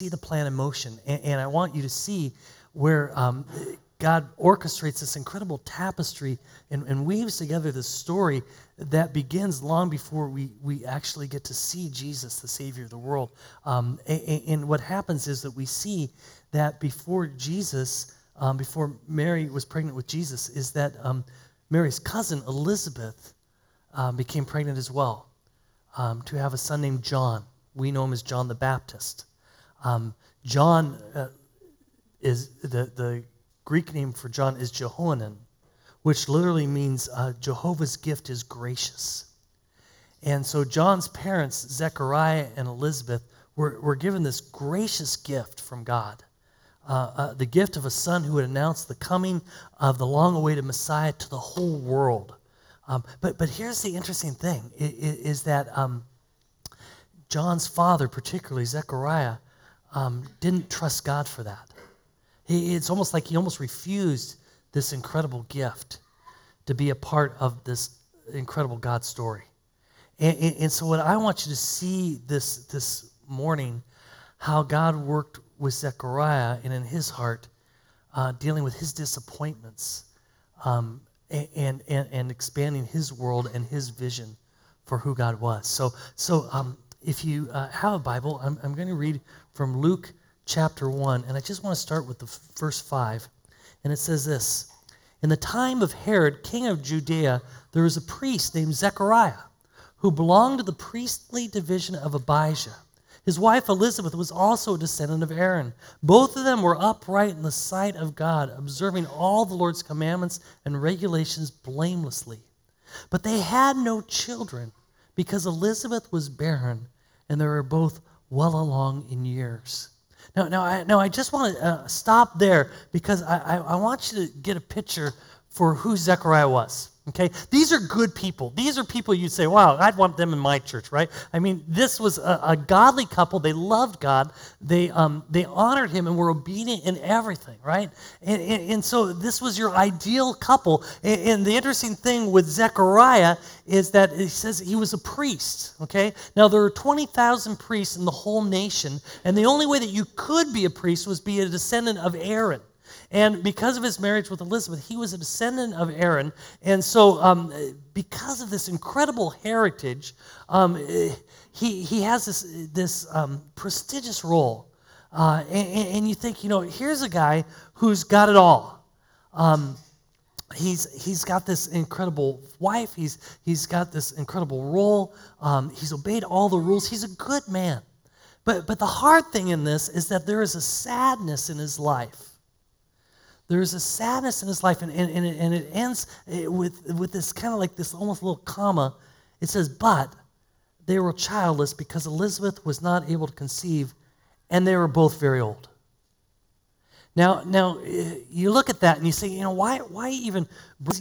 see the plan in motion. And I want you to see where God orchestrates this incredible tapestry and weaves together this story that begins long before we actually get to see Jesus, the Savior of the world. And what happens is that we see that before Mary was pregnant with Jesus, is that Mary's cousin Elizabeth became pregnant as well, to have a son named John. We know him as John the Baptist. John is the Greek name for John is Jehoanan, which literally means Jehovah's gift is gracious. And so John's parents, Zechariah and Elizabeth, were given this gracious gift from God, the gift of a son who would announce the coming of the long-awaited Messiah to the whole world. But here's the interesting thing, is that John's father, particularly Zechariah, didn't trust God for that. It's almost like he almost refused this incredible gift to be a part of this incredible God story. And so what I want you to see this morning, how God worked with Zechariah and in his heart, dealing with his disappointments, and expanding his world and his vision for who God was. So if you have a Bible, I'm going to read from Luke chapter 1, and I just want to start with the verse 5. And it says this: In the time of Herod, king of Judea, there was a priest named Zechariah, who belonged to the priestly division of Abijah. His wife Elizabeth was also a descendant of Aaron. Both of them were upright in the sight of God, observing all the Lord's commandments and regulations blamelessly. But they had no children, because Elizabeth was barren, and they were both well along in years. Now, I just want to stop there, because I want you to get a picture for who Zechariah was. Okay, these are good people. These are people you'd say, wow, I'd want them in my church, right? I mean, this was a godly couple. They loved God. They honored him and were obedient in everything, right? And so this was your ideal couple. And the interesting thing with Zechariah is that it says he was a priest, okay? Now, there are 20,000 priests in the whole nation, and the only way that you could be a priest was be a descendant of Aaron. And because of his marriage with Elizabeth, he was a descendant of Aaron. And so because of this incredible heritage, he has this prestigious role. And you think, here's a guy who's got it all. He's got this incredible wife. He's got this incredible role. He's obeyed all the rules. He's a good man. But the hard thing in this is that there is a sadness in his life. There's a sadness in his life, and it ends with this kind of like this almost little comma. It says, but they were childless because Elizabeth was not able to conceive, and they were both very old. Now you look at that and you say, why even